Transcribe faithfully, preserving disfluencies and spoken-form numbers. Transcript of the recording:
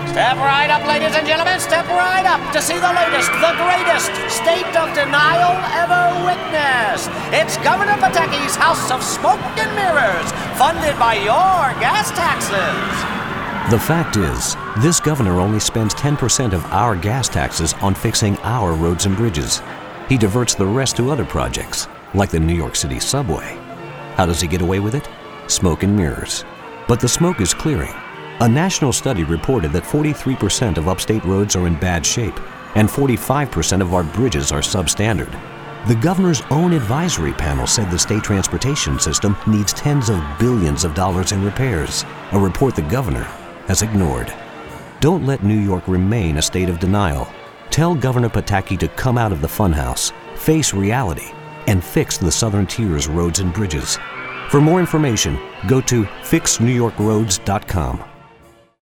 Step right up, ladies and gentlemen, step right up to see the latest, the greatest state of denial ever witnessed. It's Governor Pataki's House of Smoke and Mirrors, funded by your gas taxes. The fact is, this governor only spends ten percent of our gas taxes on fixing our roads and bridges. He diverts the rest to other projects, like the New York City subway. How does he get away with it? Smoke and mirrors. But the smoke is clearing. A national study reported that forty-three percent of upstate roads are in bad shape, and forty-five percent of our bridges are substandard. The governor's own advisory panel said the state transportation system needs tens of billions of dollars in repairs, a report the governor has ignored. Don't let New York remain a state of denial. Tell Governor Pataki to come out of the funhouse, face reality, and fix the Southern Tier's roads and bridges. For more information, go to fix new york roads dot com.